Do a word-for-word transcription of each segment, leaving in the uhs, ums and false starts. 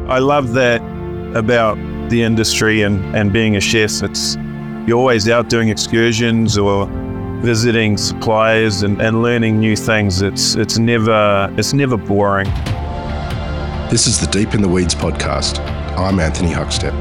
I love that about the industry and, and being a chef. It's you're always out doing excursions or visiting suppliers and, and learning new things. It's it's never it's never boring. This is the Deep in the Weeds podcast. I'm Anthony Huckstep.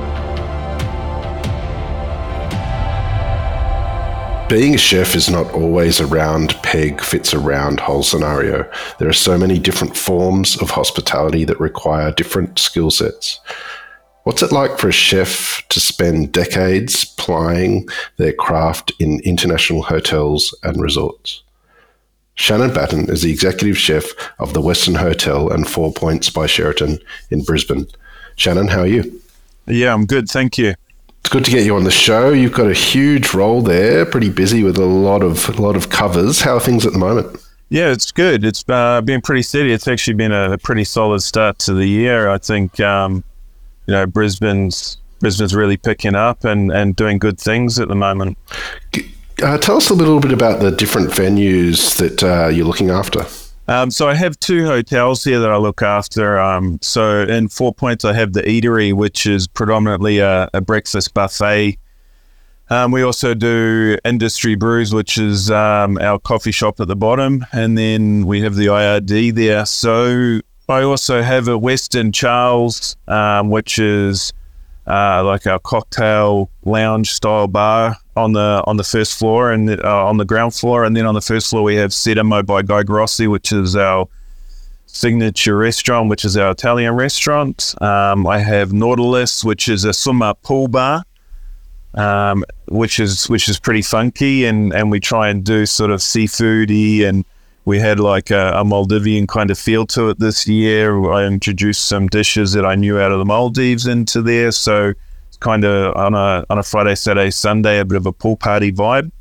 Being a chef is not always a round peg fits a round hole scenario. There are so many different forms of hospitality that require different skill sets. What's it like for a chef to spend decades plying their craft in international hotels and resorts? Shannon Batten is the executive chef of the Westin Hotel and Four Points by Sheraton in Brisbane. Shannon, how are you? Yeah, I'm good, thank you. It's good to get you on the show. You've got a huge role there, pretty busy with a lot of a lot of covers. How are things at the moment? Yeah, it's good. It's uh, been pretty steady. It's actually been a, a pretty solid start to the year. I think um, you know Brisbane's Brisbane's really picking up and, and doing good things at the moment. Uh, tell us a little bit about the different venues that uh, you're looking after. Um, so I have two hotels here that I look after. Um, so in Four Points, I have the Eatery, which is predominantly a, a breakfast buffet. Um, we also do Industry Brews, which is um, our coffee shop at the bottom. And then we have the I R D there. So I also have a Westin Charles, um, which is uh, like our cocktail lounge style bar on the on the first floor and uh, on the ground floor, and then on the first floor we have Sedamo by Guy Grossi, which is our signature restaurant, which is our Italian restaurant. Um, I have Nautilus, which is a swim up pool bar, um, which is which is pretty funky, and, and we try and do sort of seafoody, and we had like a, a Maldivian kind of feel to it this year. I introduced some dishes that I knew out of the Maldives into there, so kind of on a on a Friday, Saturday, Sunday, a bit of a pool party vibe.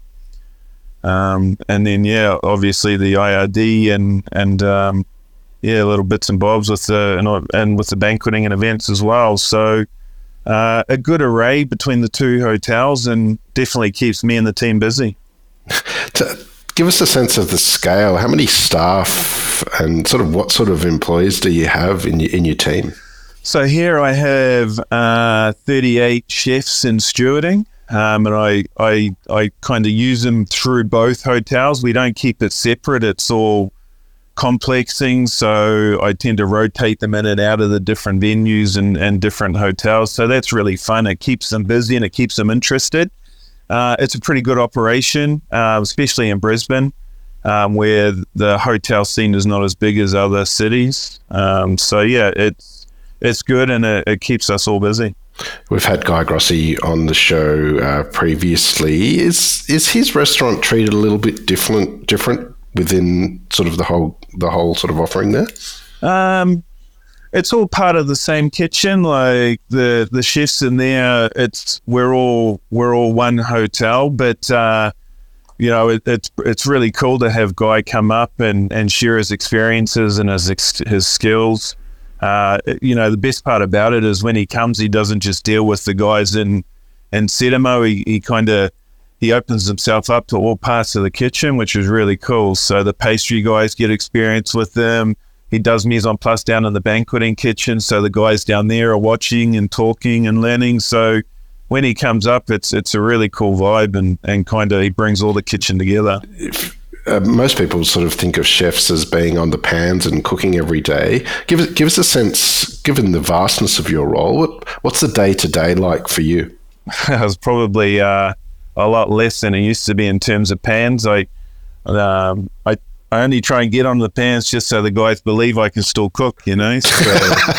Um, and then, yeah, obviously the I R D and, and um, yeah, little bits and bobs with the, and, and with the banqueting and events as well. So uh, a good array between the two hotels, and definitely keeps me and the team busy. To give us a sense of the scale, how many staff and sort of what sort of employees do you have in your, in your team? So here I have uh, thirty-eight chefs in stewarding, um, and I I, I kind of use them through both hotels. We don't keep it separate. It's all complex things, so I tend to rotate them in and out of the different venues and, and different hotels. So that's really fun. It keeps them busy and it keeps them interested. Uh, it's a pretty good operation, uh, especially in Brisbane, um, where the hotel scene is not as big as other cities. Um, so yeah, it's It's good, and it, it keeps us all busy. We've had Guy Grossi on the show uh, previously. Is is his restaurant treated a little bit different different within sort of the whole the whole sort of offering there? Um, it's all part of the same kitchen. Like the the chefs in there, it's we're all we're all one hotel, but uh, you know it, it's it's really cool to have Guy come up and, and share his experiences and his his skills. Uh, you know, the best part about it is when he comes, he doesn't just deal with the guys in, in Sedamo. He, he kind of, he opens himself up to all parts of the kitchen, which is really cool. So the pastry guys get experience with them. He does mise en place down in the banqueting kitchen. So the guys down there are watching and talking and learning. So when he comes up, it's it's a really cool vibe, and, and kind of he brings all the kitchen together. If- Uh, most people sort of think of chefs as being on the pans and cooking every day. Give us, give us a sense, given the vastness of your role, what, what's the day-to-day like for you? It was probably uh, a lot less than it used to be in terms of pans. I, um, I I only try and get on the pans just so the guys believe I can still cook, you know. So,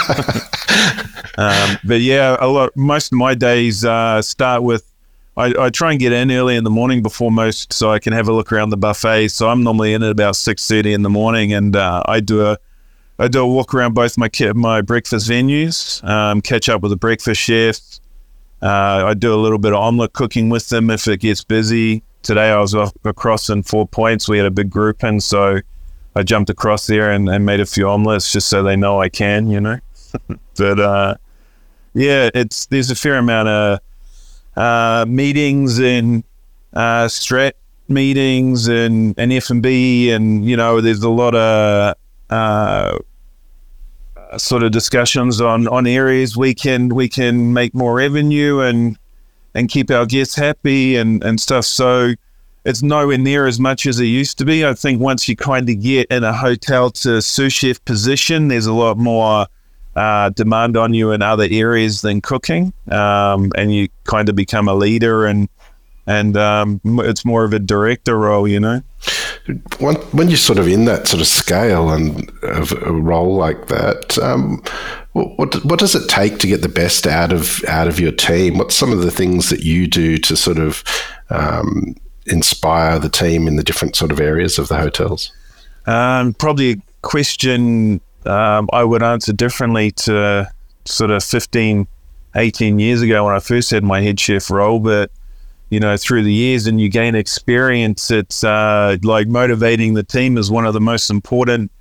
um, but yeah, a lot. Most of my days uh, start with I, I try and get in early in the morning before most, so I can have a look around the buffet. So I'm normally in at about six thirty in the morning, and uh, I do a I do a walk around both my my breakfast venues, um, catch up with the breakfast chefs. Uh, I do a little bit of omelette cooking with them if it gets busy. Today I was off across in Four Points. We had a big group in, so I jumped across there and, and made a few omelettes just so they know I can, you know. But uh, yeah, it's there's a fair amount of uh, meetings and uh, strat meetings and, and F and B, and, you know, there's a lot of uh, sort of discussions on, on areas we can we can make more revenue and and keep our guests happy and, and stuff. So it's nowhere near as much as it used to be. I think once you kind of get in a hotel to sous chef position, there's a lot more uh, demand on you in other areas than cooking, um, and you kind of become a leader and and um, it's more of a director role, you know. When, when you're sort of in that sort of scale and of a role like that, um, what what does it take to get the best out of out of your team? What's some of the things that you do to sort of um, inspire the team in the different sort of areas of the hotels? Um, probably a question um, I would answer differently to sort of fifteen, eighteen years ago when I first had my head chef role, but you know, through the years and you gain experience, it's uh, like motivating the team is one of the most important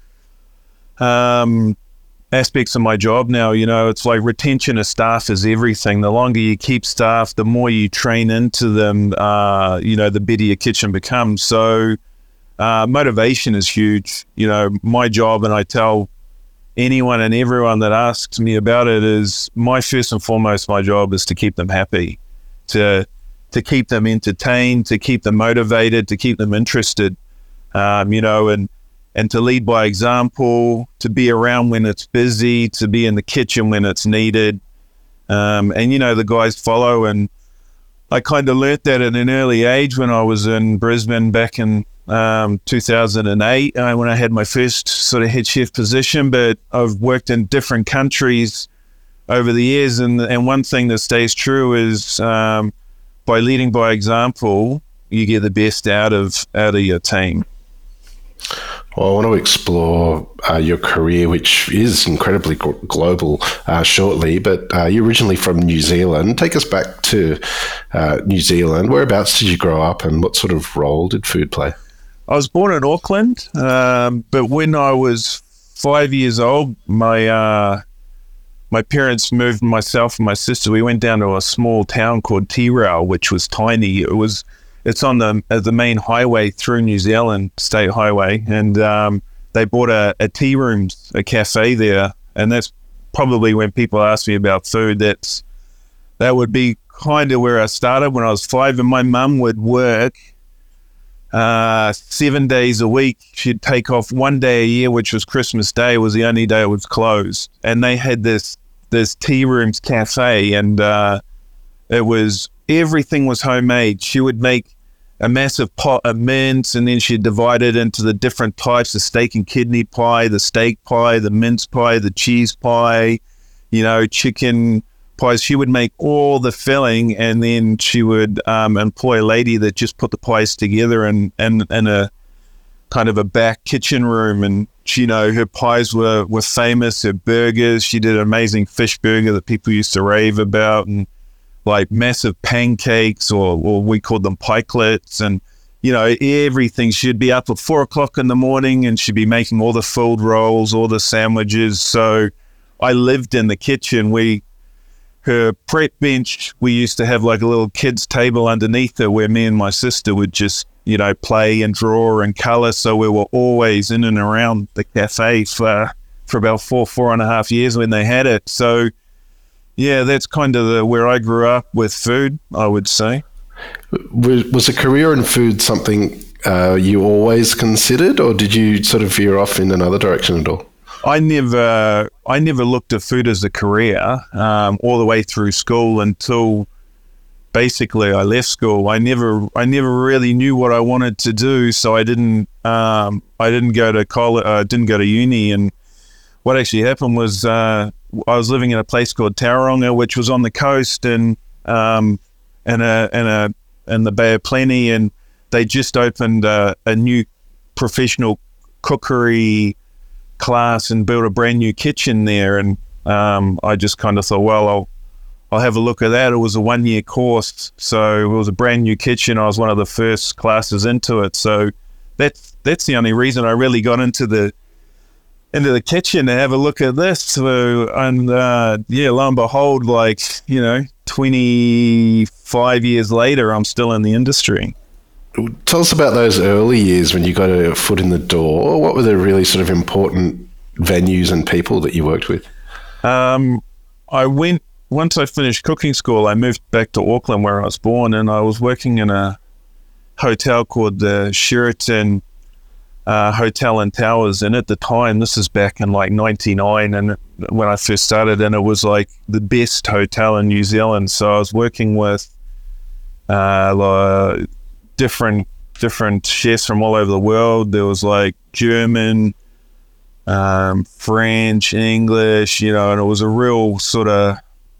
um, aspects of my job now. You know, it's like retention of staff is everything. The longer you keep staff, the more you train into them, uh, you know, the better your kitchen becomes. So uh, motivation is huge. You know, my job, and I tell anyone and everyone that asks me about it, is my first and foremost, my job is to keep them happy, to to keep them entertained, to keep them motivated, to keep them interested, um, you know, and, and to lead by example, to be around when it's busy, to be in the kitchen when it's needed. Um, and, you know, the guys follow. And I kind of learnt that at an early age when I was in Brisbane back in um, two thousand eight, uh, when I had my first sort of head chef position. But I've worked in different countries over the years. And, and one thing that stays true is, um, by leading by example, you get the best out of out of your team. Well, I want to explore uh, your career, which is incredibly g- global, uh, shortly. But uh, you're originally from New Zealand. Take us back to uh, New Zealand. Whereabouts did you grow up, and what sort of role did food play? I was born in Auckland, um, but when I was five years old, my uh, My parents moved myself and my sister. We went down to a small town called Tirau, which was tiny. It was, it's on the uh, the main highway through New Zealand, state highway, and um, they bought a, a tea rooms, a cafe there, and that's probably when people ask me about food. That's that would be kind of where I started when I was five, and my mum would work uh, seven days a week. She'd take off one day a year, which was Christmas Day, was the only day it was closed, and they had this. this tea rooms cafe, and uh, it was, everything was homemade. She would make a massive pot of mince, and then she'd divide it into the different types, the steak and kidney pie, the steak pie, the mince pie, the cheese pie, you know, chicken pies. She would make all the filling, and then she would um, employ a lady that just put the pies together in, in, in a kind of a back kitchen room. And she, you know, her pies were, were famous, her burgers. She did an amazing fish burger that people used to rave about, and like massive pancakes, or, or we called them pikelets, and, you know, everything. She'd be up at four o'clock in the morning, and she'd be making all the filled rolls, all the sandwiches. So I lived in the kitchen. We, her prep bench, we used to have like a little kid's table underneath her where me and my sister would just, you know, play and draw and color. So we were always in and around the cafe for for about four, four and a half years when they had it. So yeah, that's kind of the, where I grew up with food, I would say. Was, was a career in food something uh, you always considered, or did you sort of veer off in another direction at all? I never, I never looked at food as a career um, all the way through school until basically I left school. I never, I never really knew what I wanted to do, so I didn't, um, I didn't go to college, uh, didn't go to uni. And what actually happened was uh, I was living in a place called Tauranga, which was on the coast, and um, in a, in a, in the Bay of Plenty, and they just opened a, a new professional cookery class and built a brand new kitchen there. And um, I just kind of thought, well, I'll I'll have a look at that. It was a one year course, so it was a brand new kitchen. I was one of the first classes into it, so that's that's the only reason I really got into the into the kitchen to have a look at this. So, and uh, yeah, lo and behold, like, you know, twenty-five years later, I'm still in the industry. Tell us about those early years when you got a foot in the door. What were the really sort of important venues and people that you worked with? Um, I went, once I finished cooking school, I moved back to Auckland where I was born, and I was working in a hotel called the Sheraton uh, Hotel and Towers. And at the time, this is back in like ninety-nine, and when I first started, and it was like the best hotel in New Zealand. So I was working with uh, like different different chefs from all over the world. There was like German, um, French, English, you know, and it was a real sort of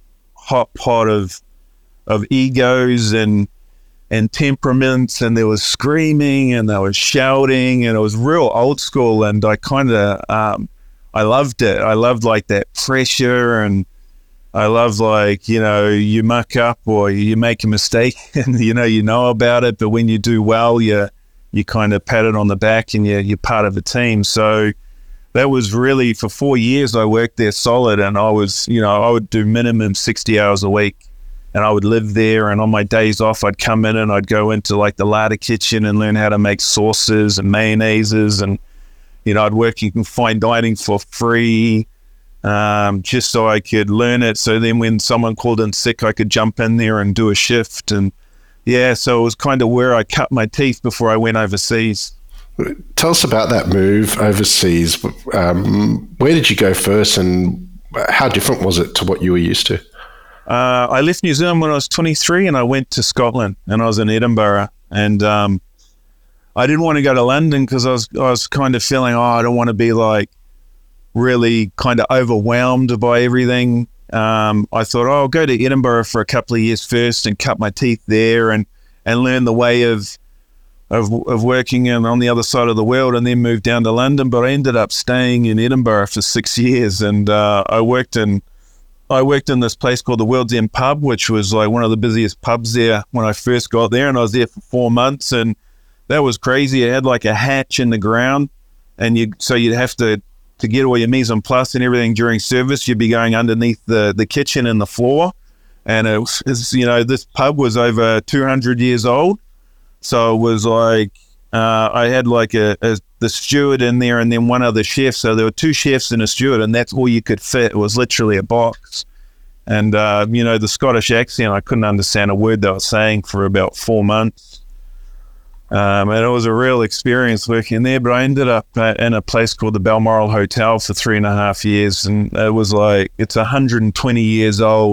hot pot of of egos and and temperaments, and there was screaming and there was shouting, and it was real old school. And I kind of um, I loved it. I loved like that pressure, and I loved like, you know, you muck up or you make a mistake and you know you know about it, but when you do well, you you kind of pat it on the back and you're, you're part of a team. So that was really, for four years I worked there solid, and I was, you know, I would do minimum sixty hours a week, and I would live there, and on my days off I'd come in and I'd go into like the larder kitchen and learn how to make sauces and mayonnaises, and you know, I'd work in fine dining for free, um, just so I could learn it. So then when someone called in sick, I could jump in there and do a shift. And yeah, so it was kind of where I cut my teeth before I went overseas. Tell us about that move overseas. Um, where did you go first, and how different was it to what you were used to? Uh, I left New Zealand when I was twenty-three, and I went to Scotland, and I was in Edinburgh. And um, I didn't want to go to London because I was I was kind of feeling, oh, I don't want to be like really kind of overwhelmed by everything. Um, I thought, oh, I'll go to Edinburgh for a couple of years first and cut my teeth there and, and learn the way of, of of working in, on the other side of the world, and then move down to London. But I ended up staying in Edinburgh for six years, and uh, I worked in I worked in this place called the World's End Pub, which was like one of the busiest pubs there when I first got there, and I was there for four months, and that was crazy. It had like a hatch in the ground, and you so you'd have to to get all your mise en place and everything during service, you'd be going underneath the, the kitchen and the floor. And it was, it's, you know, this pub was over two hundred years old. So it was like, uh, I had like a, a the steward in there and then one other chef. So there were two chefs and a steward, and that's all you could fit. It was literally a box. And, uh, you know, the Scottish accent, I couldn't understand a word they were saying for about four months. Um, and it was a real experience working there, but I ended up uh, in a place called the Balmoral Hotel for three and a half years. And it was like, it's one hundred twenty years old.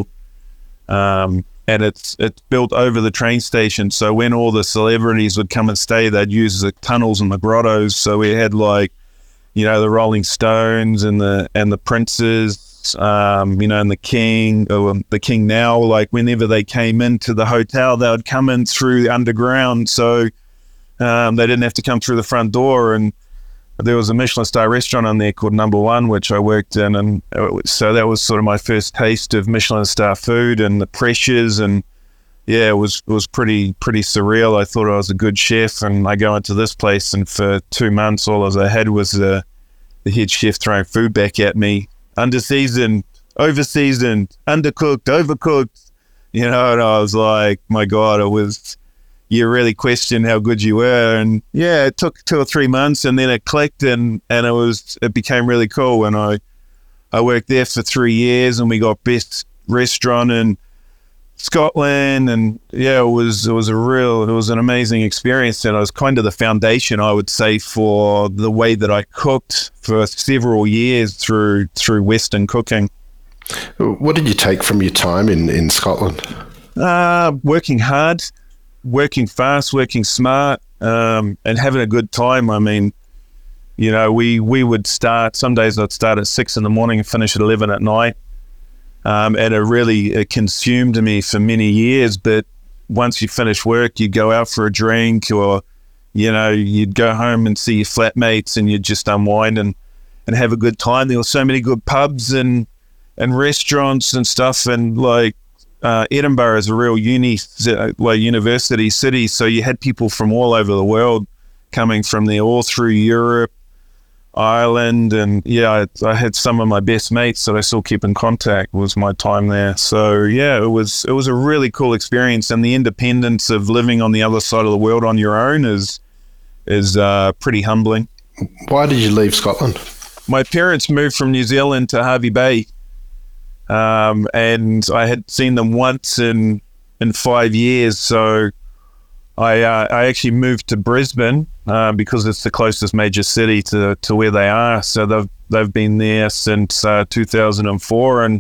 Um, and it's it's built over the train station. So when all the celebrities would come and stay, they'd use the tunnels and the grottos. So we had like, you know, the Rolling Stones and the and the Princes, um, you know, and the King, or the King now, like whenever they came into the hotel, they would come in through the underground. So Um, they didn't have to come through the front door. And there was a Michelin star restaurant on there called Number One, which I worked in. And was, so that was sort of my first taste of Michelin star food and the pressures. And yeah, it was, it was pretty, pretty surreal. I thought I was a good chef, and I go into this place, and for two months, all as I had was the, the head chef throwing food back at me. Under-seasoned, over-seasoned, undercooked, overcooked, you know, and I was like, my God, it was, you really question how good you were. And yeah, it took two or three months, and then it clicked, and, and it was, it became really cool. And I, I worked there for three years and we got best restaurant in Scotland. And yeah, it was, it was a real, it was an amazing experience. And it was kind of the foundation, I would say, for the way that I cooked for several years through, through Western cooking. What did you take from your time in, in Scotland? Uh, working hard, working fast, working smart, um, and having a good time. I mean, you know, we, we would start, some days I'd start at six in the morning and finish at eleven at night. Um, and it really it consumed me for many years. But once you finish work, you'd go out for a drink, or, you know, you'd go home and see your flatmates, and you'd just unwind and, and have a good time. There were so many good pubs and, and restaurants and stuff. And like, Uh, Edinburgh is a real uni, like university city, so you had people from all over the world coming from there, all through Europe, Ireland, and yeah, I, I had some of my best mates that I still keep in contact. Was my time there. So yeah, it was it was a really cool experience, and the independence of living on the other side of the world on your own is is uh, pretty humbling. Why did you leave Scotland? my parents moved from New Zealand to Hervey Bay, um, and I had seen them once in in five years. So I uh, I actually moved to Brisbane uh, because it's the closest major city to, to where they are. So they've they've been there since uh, two thousand four, and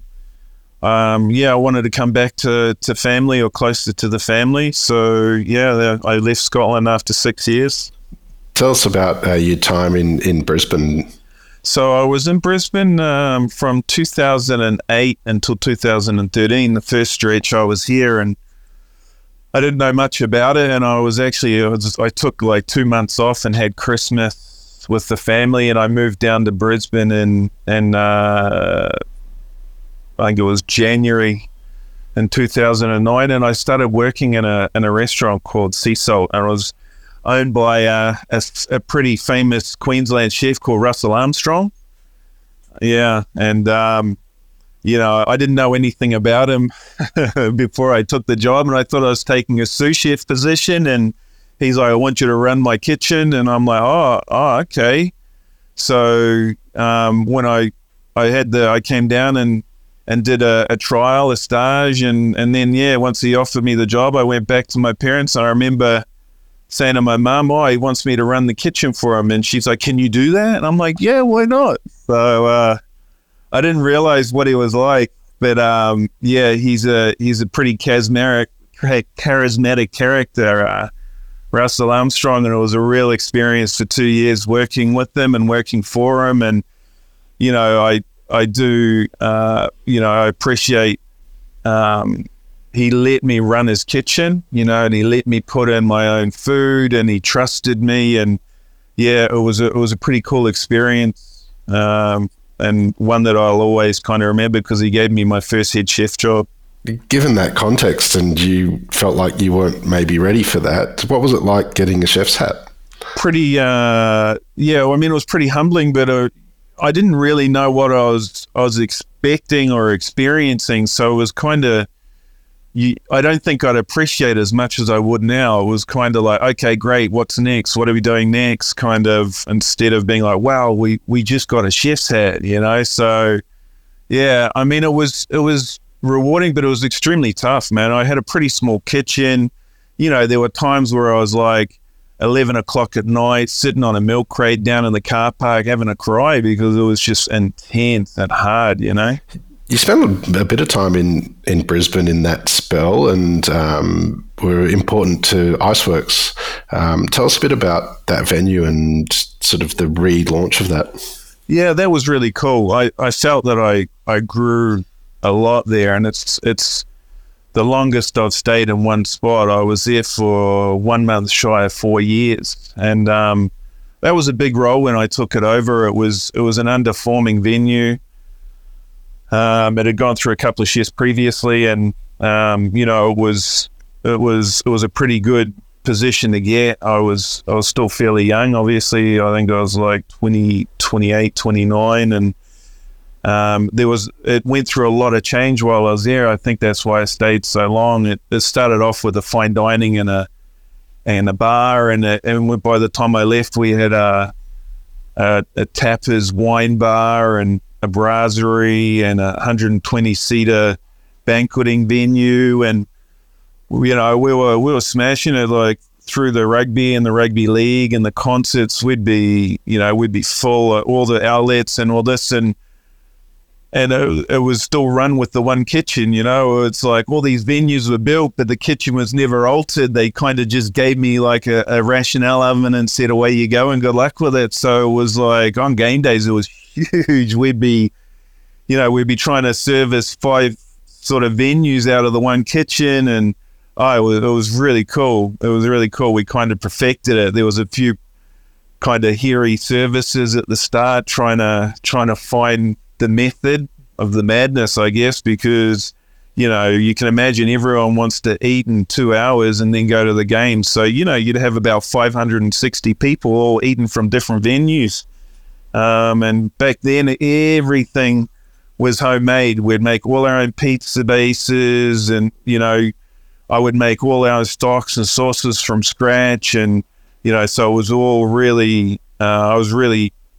um, yeah, I wanted to come back to, to family or closer to the family. So yeah, I left Scotland after six years. Tell us about uh, your time in, in Brisbane. So I was in Brisbane um, from two thousand eight until two thousand thirteen. The first stretch I was here, and I didn't know much about it. And I was actually, I, was, I took like two months off and had Christmas with the family. And I moved down to Brisbane in, in uh, I think it was January in two thousand nine. And I started working in a in a restaurant called Sea Salt. And I was owned by uh, a, a pretty famous Queensland chef called Russell Armstrong. Yeah, and um, you know, I didn't know anything about him before I took the job, and I thought I was taking a sous chef position. And he's like, "I want you to run my kitchen," and I'm like, "Oh, oh, okay." So um, when I I had the I came down and and did a, a trial, a stage, and and then yeah, once he offered me the job, I went back to my parents. And I remember saying to my mum, "Oh, he wants me to run the kitchen for him," and she's like, "Can you do that?" And I'm like, "Yeah, why not?" So uh, I didn't realize what he was like, but um, yeah, he's a he's a pretty charismatic, charismatic character, uh, Russell Armstrong, and it was a real experience for two years working with him and working for him. And you know, I I do uh, you know I appreciate. Um, He let me run his kitchen, you know, and he let me put in my own food, and he trusted me. And yeah, it was a, it was a pretty cool experience, um, and one that I'll always kind of remember because he gave me my first head chef job. Given that context, and you felt like you weren't maybe ready for that, what was it like getting a chef's hat? Pretty, uh, yeah, I mean, it was pretty humbling, but uh, I didn't really know what I was I was expecting or experiencing, so it was kind of. You, I don't think I'd appreciate as much as I would now. It was kind of like, okay, great, what's next? What are we doing next? Kind of, instead of being like, wow, we, we just got a chef's hat, you know? So, yeah, I mean, it was it was rewarding, but it was extremely tough, man. I had a pretty small kitchen. You know, there were times where I was like eleven o'clock at night, sitting on a milk crate down in the car park having a cry because it was just intense and hard, you know? You spent a bit of time in, in Brisbane in that spell, and um, were important to Iceworks. Um, tell us a bit about that venue and sort of the relaunch of that. Yeah, that was really cool. I, I felt that I, I grew a lot there, and it's it's the longest I've stayed in one spot. I was there for one month shy of four years, and um, that was a big role when I took it over. It was it was an underperforming venue. Um, it had gone through a couple of shifts previously, and um, you know, it was it was it was a pretty good position to get. I was I was still fairly young, obviously. I think I was like twenty, twenty-eight, twenty-nine, and um, there was it went through a lot of change while I was there. I think that's why I stayed so long. It, it started off with a fine dining and a and a bar, and a, and by the time I left, we had a a, a tappers wine bar and a brasserie and a one hundred twenty seater banqueting venue, and you know we were we were smashing it, like through the rugby and the rugby league and the concerts. We'd be you know we'd be full of all the outlets and all this, and and it, it was still run with the one kitchen. You know, it's like all these venues were built, but the kitchen was never altered. They kind of just gave me like a, a rationale oven and said, away you go and good luck with it. So it was like on game days it was huge. We'd be, you know, we'd be trying to service five sort of venues out of the one kitchen, and oh, it was, it was really cool. It was really cool. We kind of perfected it. There was a few kind of hairy services at the start, trying to trying to find the method of the madness, I guess, because you know you can imagine everyone wants to eat in two hours and then go to the game. So you know you'd have about five hundred sixty people all eating from different venues. Um, and back then, everything was homemade. We'd make all our own pizza bases, and, you know, I would make all our stocks and sauces from scratch. And, you know, so it was all really, uh, I was really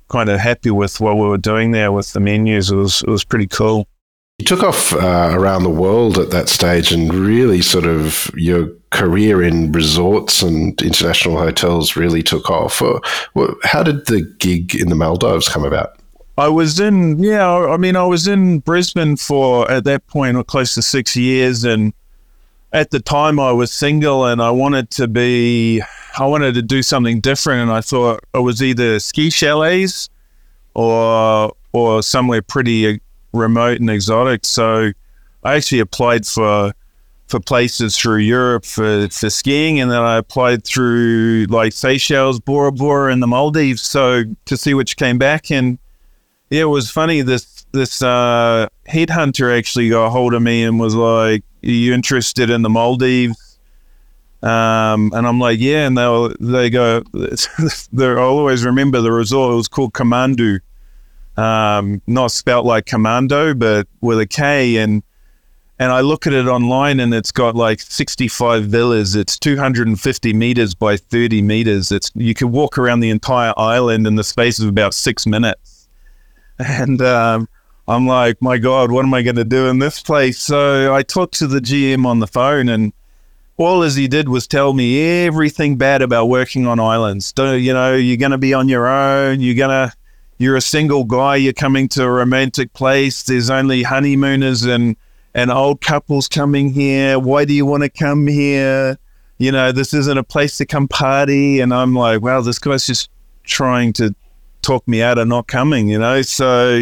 kind of happy with what we were doing there with the menus. It was it was pretty cool. You took off uh, around the world at that stage, and really sort of your career in resorts and international hotels really took off. How did the gig in the Maldives come about? I was in, yeah, I mean, I was in Brisbane for, at that point, close to six years. And at the time I was single and I wanted to be, I wanted to do something different. And I thought it was either ski chalets or, or somewhere pretty remote and exotic. So I actually applied for for places through Europe for, for skiing, and then I applied through like Seychelles, Bora Bora, and the Maldives, so to see which came back. And yeah, it was funny, this this uh, headhunter actually got a hold of me and was like, "Are you interested in the Maldives?" Um, and I'm like, "Yeah." And they they go, I'll always remember the resort. It was called Kamandu. Um, not spelt like commando, but with a K. And and I look at it online, and it's got like sixty-five villas. It's two hundred fifty meters by thirty meters. It's you can walk around the entire island in the space of about six minutes. And um, I'm like, my God, what am I going to do in this place? So I talked to the G M on the phone, and all as he did was tell me everything bad about working on islands. Don't, you know, you're going to be on your own. You're going to You're a single guy, you're coming to a romantic place, there's only honeymooners and, and old couples coming here. Why do you want to come here? You know, this isn't a place to come party. And I'm like, wow, this guy's just trying to talk me out of not coming, you know? So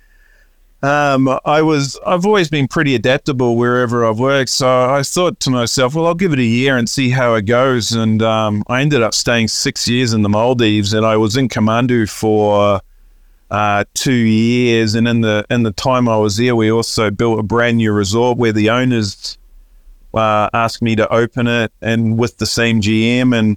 um, I was, I've always been pretty adaptable wherever I've worked. So I thought to myself, well, I'll give it a year and see how it goes. And um, I ended up staying six years in the Maldives, and I was in Kamandu for Uh, two years, and in the in the time I was there, we also built a brand new resort where the owners uh, asked me to open it, and with the same G M, and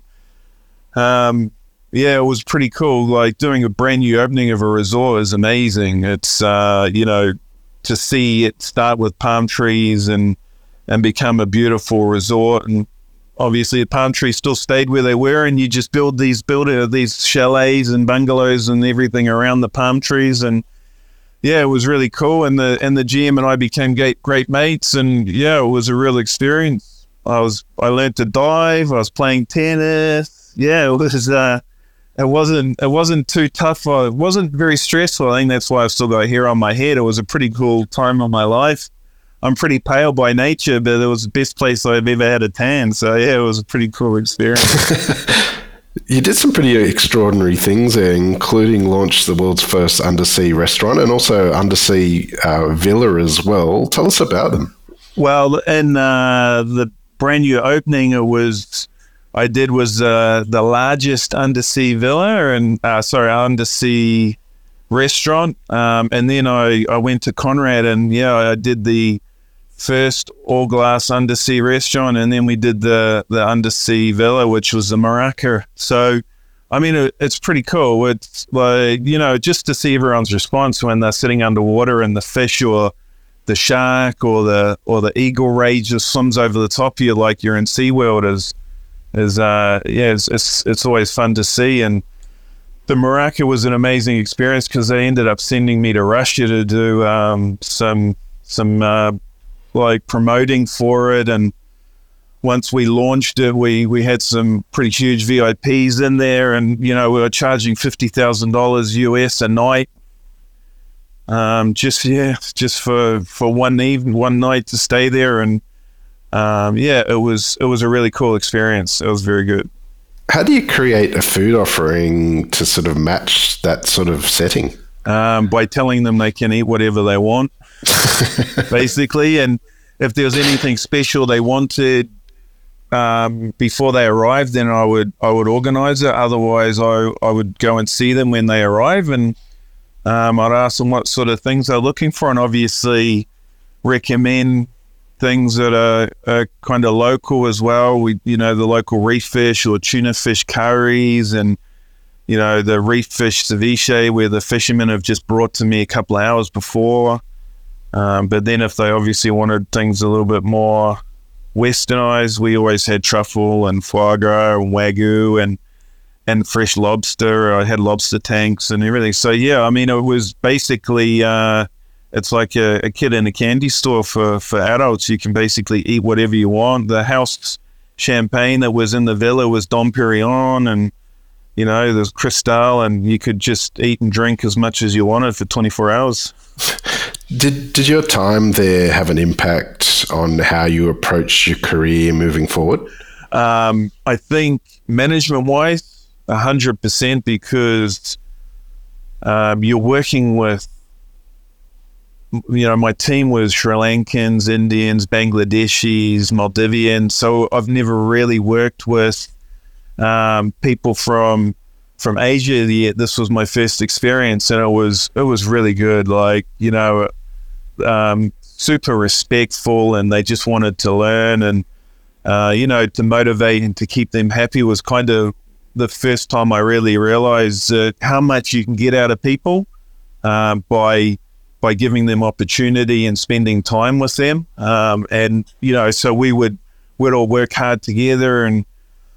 um, yeah, it was pretty cool. Like doing a brand new opening of a resort is amazing. It's uh, you know, to see it start with palm trees and and become a beautiful resort, and obviously the palm trees still stayed where they were, and you just build these build uh, these chalets and bungalows and everything around the palm trees. And yeah, it was really cool. And the and the G M and I became great, great mates. And yeah, it was a real experience. I was I learned to dive. I was playing tennis. Yeah, it was. Uh, it wasn't it wasn't too tough. It wasn't very stressful. I think that's why I've still got hair on my head. It was a pretty cool time of my life. I'm pretty pale by nature, but it was the best place I've ever had a tan. So yeah, it was a pretty cool experience. You did some pretty extraordinary things there, including launch the world's first undersea restaurant and also undersea uh, villa as well. Tell us about them. Well, in uh, the brand new opening, it was I did was uh, the largest undersea villa and uh, sorry undersea restaurant, um, and then I, I went to Conrad, and yeah, I did the first all glass undersea restaurant, and then we did the the undersea villa, which was the Maraca. So I mean, it, it's pretty cool. It's like, you know, just to see everyone's response when they're sitting underwater and the fish or the shark or the or the eagle ray just swims over the top of you like you're in SeaWorld is is uh yeah it's it's, it's always fun to see. And the Maraca was an amazing experience because they ended up sending me to Russia to do um, some some uh, like promoting for it. And once we launched it, we we had some pretty huge V I Ps in there, and you know we were charging fifty thousand dollars U S a night, um, just yeah, just for for one evening, one night to stay there. And um, yeah, it was it was a really cool experience. It was very good. How do you create a food offering to sort of match that sort of setting? Um, by telling them they can eat whatever they want, basically. And if there was anything special they wanted um, before they arrived, then I would I would organize it. Otherwise, I, I would go and see them when they arrive, and um, I'd ask them what sort of things they're looking for, and obviously recommend things that are, are kind of local as well. We, you know, the local reef fish or tuna fish curries, and, you know, the reef fish ceviche where the fishermen have just brought to me a couple of hours before. Um, but then if they obviously wanted things a little bit more westernized, we always had truffle and foie gras and wagyu and, and fresh lobster. I had lobster tanks and everything. So yeah, I mean, it was basically uh, it's like a, a kid in a candy store for for adults. You can basically eat whatever you want. The house champagne that was in the villa was Dom Perignon, and you know, there's Cristal, and you could just eat and drink as much as you wanted for twenty-four hours. Did did your time there have an impact on how you approached your career moving forward? Um, I think management-wise, one hundred percent, because um, you're working with, you know, my team was Sri Lankans, Indians, Bangladeshis, Maldivians, so I've never really worked with um, people from from Asia yet. This was my first experience, and it was it was really good. Like, you know, um, super respectful, and they just wanted to learn, and uh, you know, to motivate and to keep them happy was kind of the first time I really realized uh, how much you can get out of people uh, by by giving them opportunity and spending time with them. Um, and you know, so we would would all work hard together, and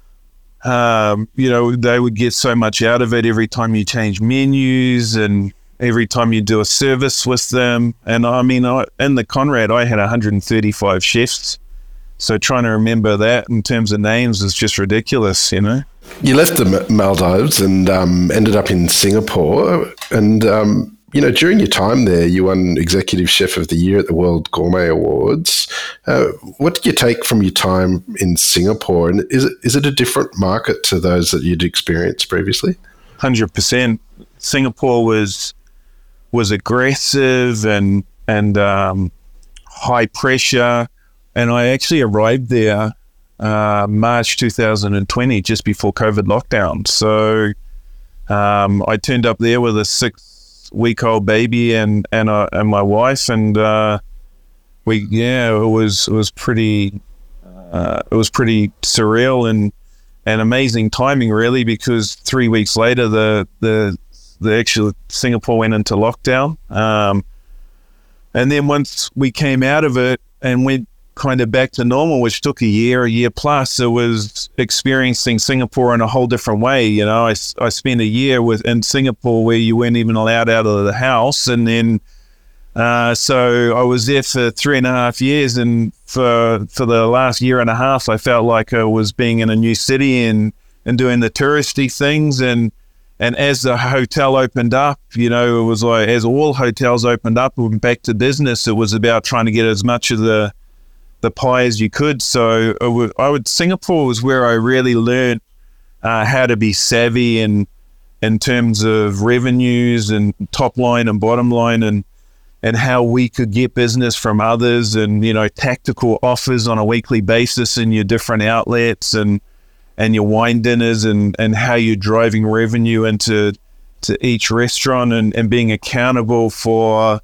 um, you know, they would get so much out of it every time you change menus and every time you do a service with them. And I mean, I, in the Conrad, I had one hundred thirty-five chefs. So trying to remember that in terms of names is just ridiculous, you know. You left the Maldives and um, ended up in Singapore. And, um, you know, during your time there, you won Executive Chef of the Year at the World Gourmet Awards. Uh, what did you take from your time in Singapore? And is it, is it a different market to those that you'd experienced previously? one hundred percent. Singapore was was aggressive and, and um, high pressure. And I actually arrived there uh, March two thousand twenty, just before COVID lockdown. So um, I turned up there with a six-week-old baby and and, uh, and my wife, and uh, we yeah, it was it was pretty uh, it was pretty surreal and and amazing timing, really, because three weeks later the the the actual Singapore went into lockdown, um, and then once we came out of it and went kind of back to normal, which took a year, a year plus, it was experiencing Singapore in a whole different way. You know, I, I spent a year with in Singapore where you weren't even allowed out of the house. And then, uh, so I was there for three and a half years. And for, for the last year and a half, I felt like I was being in a new city and, and doing the touristy things. And, and as the hotel opened up, you know, it was like, as all hotels opened up and went back to business, it was about trying to get as much of the the pie as you could. So I would, I would Singapore was where I really learned uh, how to be savvy in in terms of revenues and top line and bottom line, and and how we could get business from others, and you know, tactical offers on a weekly basis in your different outlets, and and your wine dinners, and and how you're driving revenue into to each restaurant, and, and being accountable for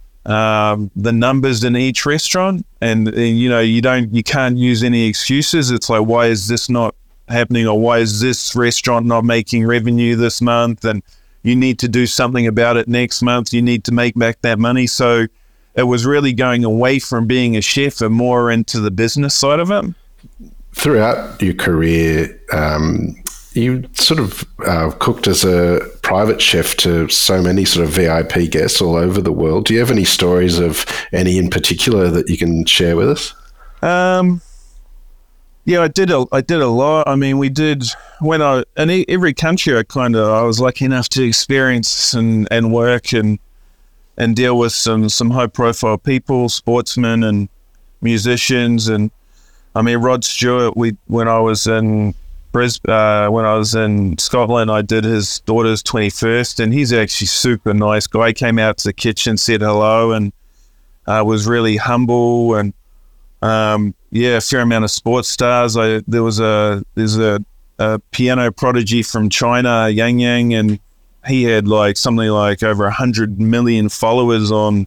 Um, the numbers in each restaurant, and, and you know, you don't, you can't use any excuses. It's like, why is this not happening, or why is this restaurant not making revenue this month? And you need to do something about it next month. You need to make back that money. So it was really going away from being a chef and more into the business side of it. Throughout your career, um, you sort of uh, cooked as a private chef to so many sort of V I P guests all over the world. Do you have any stories of any in particular that you can share with us? Um, yeah, I did. A, I did a lot. I mean, we did when I in every country. I kind of I was lucky enough to experience and, and work and and deal with some some high profile people, sportsmen and musicians. And I mean, Rod Stewart. We when I was in Brisbane, uh, when I was in Scotland, I did his daughter's twenty-first, and he's actually super nice guy. He came out to the kitchen, said hello, and uh, was really humble. And um, yeah, a fair amount of sports stars. I there was a there's a, a piano prodigy from China, Yang Yang, and he had like something like over a hundred million followers on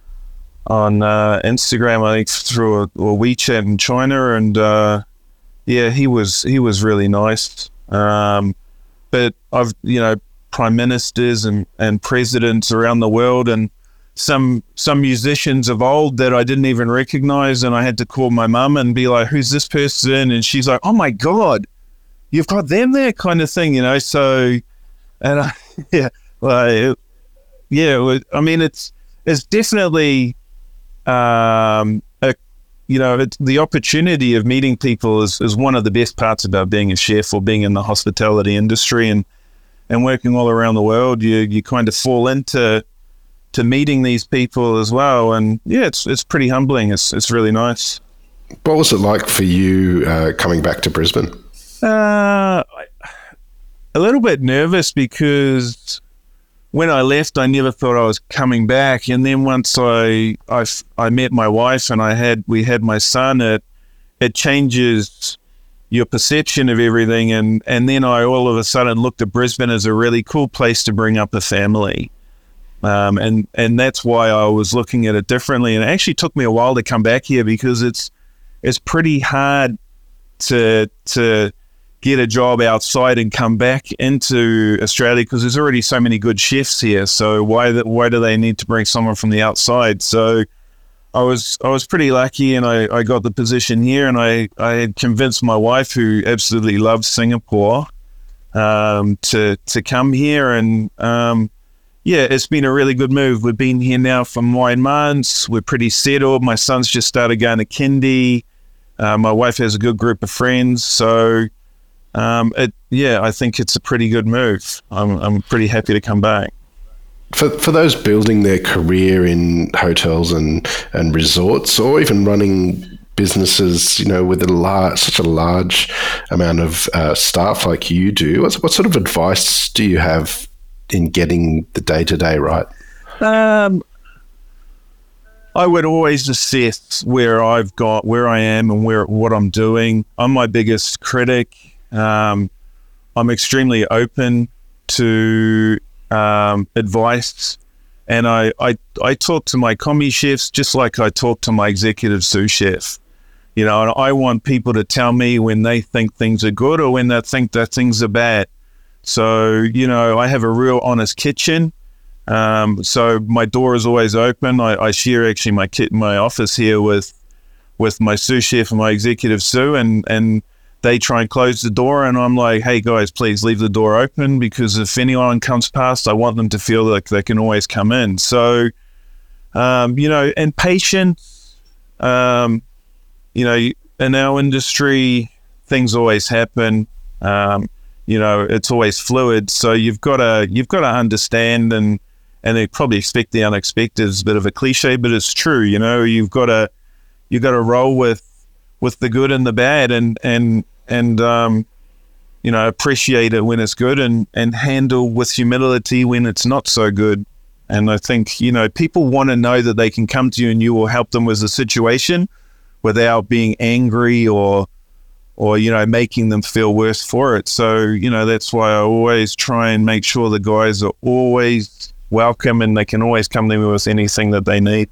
on uh, Instagram, I think, through a, or WeChat in China, and. Uh, Yeah, he was he was really nice. Um, but I've, you know, prime ministers and, and presidents around the world, and some some musicians of old that I didn't even recognize, and I had to call my mum and be like, who's this person? And she's like, oh my God, you've got them there kind of thing, you know. So, and I, yeah, well, yeah, I mean, it's it's definitely, um, a, you know, it's, the opportunity of meeting people is, is one of the best parts about being a chef or being in the hospitality industry and and working all around the world. You you kind of fall into to meeting these people as well, and yeah, it's it's pretty humbling. It's it's really nice. What was it like for you uh, coming back to Brisbane? Uh, a little bit nervous because when I left, I never thought I was coming back. And then once I I, I met my wife and I had we had my son, it it changes your perception of everything. And, and then I all of a sudden looked at Brisbane as a really cool place to bring up a family. Um, and, and that's why I was looking at it differently. And it actually took me a while to come back here because it's it's pretty hard to to get a job outside and come back into Australia because there's already so many good chefs here. So why the, why do they need to bring someone from the outside? So I was I was pretty lucky, and I, I got the position here, and I, I had convinced my wife, who absolutely loves Singapore, um, to to come here. And um, yeah, it's been a really good move. We've been here now for nine months. We're pretty settled. My son's just started going to kindy. Uh, my wife has a good group of friends. So um, it yeah, I think it's a pretty good move. I'm I'm pretty happy to come back. For for those building their career in hotels and, and resorts, or even running businesses, you know, with a large, such a large amount of uh, staff like you do, what, what sort of advice do you have in getting the day to day right? Um, I would always assess where I've got, where I am, and where what I'm doing. I'm my biggest critic. Um, I'm extremely open to Um, advice, and I, I I talk to my commis chefs just like I talk to my executive sous chef, you know, and I want people to tell me when they think things are good or when they think that things are bad. So, you know, I have a real honest kitchen, um, so my door is always open. I, I share actually my kit, my office here with with my sous chef and my executive sous, and and they try and close the door, and I'm like, hey guys, please leave the door open, because if anyone comes past, I want them to feel like they can always come in. So, um, you know, and patience, um, you know, in our industry, things always happen. Um, you know, it's always fluid. So you've got to, you've got to understand, and, and they probably expect the unexpected is a bit of a cliche, but it's true. You know, you've got to, you've got to roll with, with the good and the bad, and, and, and, um, you know, appreciate it when it's good, and, and handle with humility when it's not so good. And I think, you know, people want to know that they can come to you and you will help them with the situation without being angry or, or, you know, making them feel worse for it. So, you know, that's why I always try and make sure the guys are always welcome and they can always come to me with anything that they need.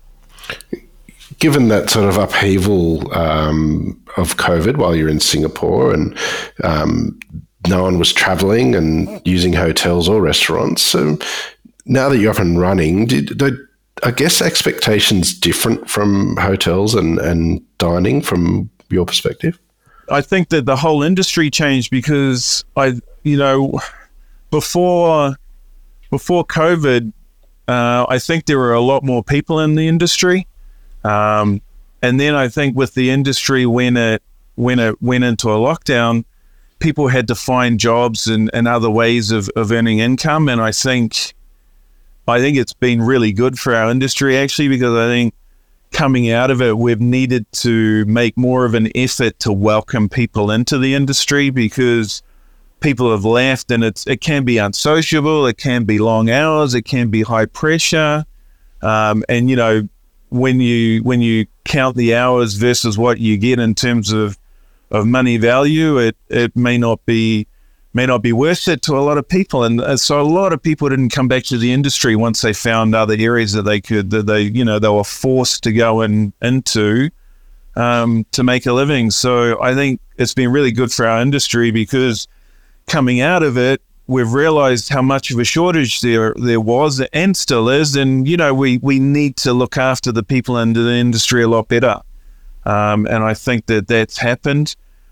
Given that sort of upheaval um, of COVID while you're in Singapore, and um, no one was traveling and using hotels or restaurants, so now that you're up and running, did, did I guess expectations different from hotels and, and dining from your perspective? I think that the whole industry changed because I, you know, before before COVID, uh, I think there were a lot more people in the industry. Um, and then I think with the industry, when it when it went into a lockdown, people had to find jobs and, and other ways of, of earning income. And I think I think it's been really good for our industry, actually, because I think coming out of it, we've needed to make more of an effort to welcome people into the industry, because people have left, and it's it can be unsociable, it can be long hours, it can be high pressure, um, and you know. When you when you count the hours versus what you get in terms of, of money value, it, it may not be may not be worth it to a lot of people, and so a lot of people didn't come back to the industry once they found other areas that they could that they you know they were forced to go in into um, to make a living. So I think it's been really good for our industry, because coming out of it, we've realized how much of a shortage there there was and still is, and you know we we need to look after the people in the industry a lot better, um, and I think that that's happened.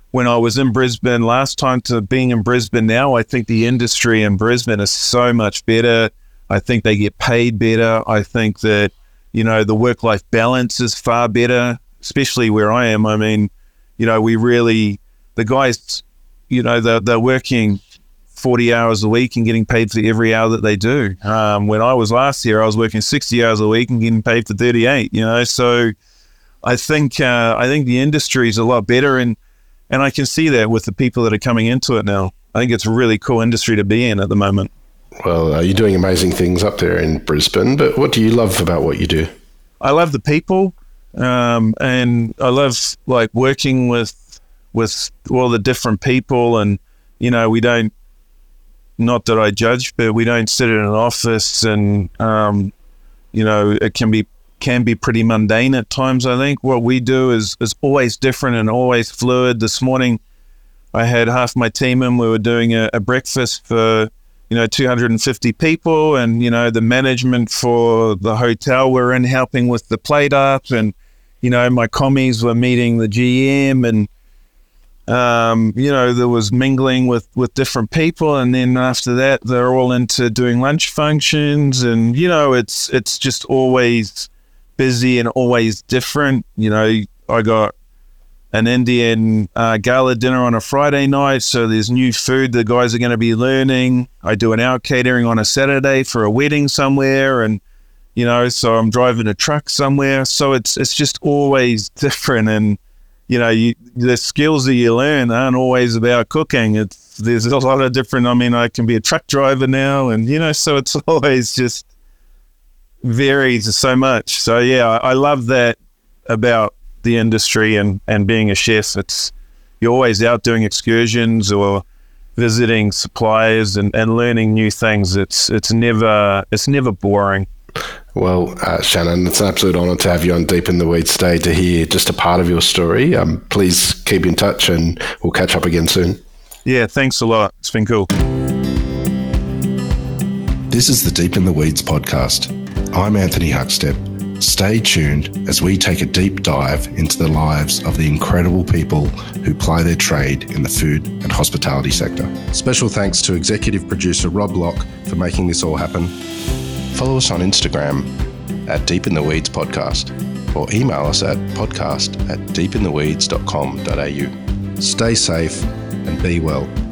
when I was in Brisbane last time to being in Brisbane now, I think the industry in Brisbane is so much better. I think they get paid better. I think that, you know, the work-life balance is far better, especially where I am. I mean, you know, we really, the guys, you know, they're, they're working forty hours a week and getting paid for every hour that they do. Um, when I was last year, I was working sixty hours a week and getting paid for thirty-eight, you know, so I think, uh, I think the industry is a lot better, and, and I can see that with the people that are coming into it now. I think it's a really cool industry to be in at the moment. Well, uh, you're doing amazing things up there in Brisbane, but what do you love about what you do? I love the people, um, and I love like working with with all the different people. And you know, we don't, not that I judge, but we don't sit in an office, and um, you know, it can be can be pretty mundane at times. I think what we do is is always different and always fluid. This morning, I had half my team in. We were doing a, a breakfast for, you know, two hundred fifty people, and, you know, the management for the hotel were in helping with the plate up, and, you know, my commies were meeting the G M, and, um, you know, there was mingling with, with different people. And then after that, they're all into doing lunch functions, and, you know, it's, it's just always busy and always different. You know, I got an Indian uh, gala dinner on a Friday night, so there's new food the guys are going to be learning. I do an out catering on a Saturday for a wedding somewhere, and you know, so I'm driving a truck somewhere. So it's it's just always different, and you know, you, the skills that you learn aren't always about cooking. It's there's a lot of different. I mean, I can be a truck driver now, and you know, so it's always just varies so much. So yeah, I, I love that about the industry and, and being a chef. It's, you're always out doing excursions or visiting suppliers and, and learning new things. It's it's never it's never boring. Well, uh, Shannon, it's an absolute honour to have you on Deep in the Weeds today to hear just a part of your story. Um, please keep in touch, and we'll catch up again soon. Yeah, thanks a lot. It's been cool. This is the Deep in the Weeds podcast. I'm Anthony Huckstep. Stay tuned as we take a deep dive into the lives of the incredible people who ply their trade in the food and hospitality sector. Special thanks to executive producer Rob Locke for making this all happen. Follow us on Instagram at Deep in the Weeds Podcast, or email us at podcast at deep in the weeds dot com dot a u. Stay safe and be well.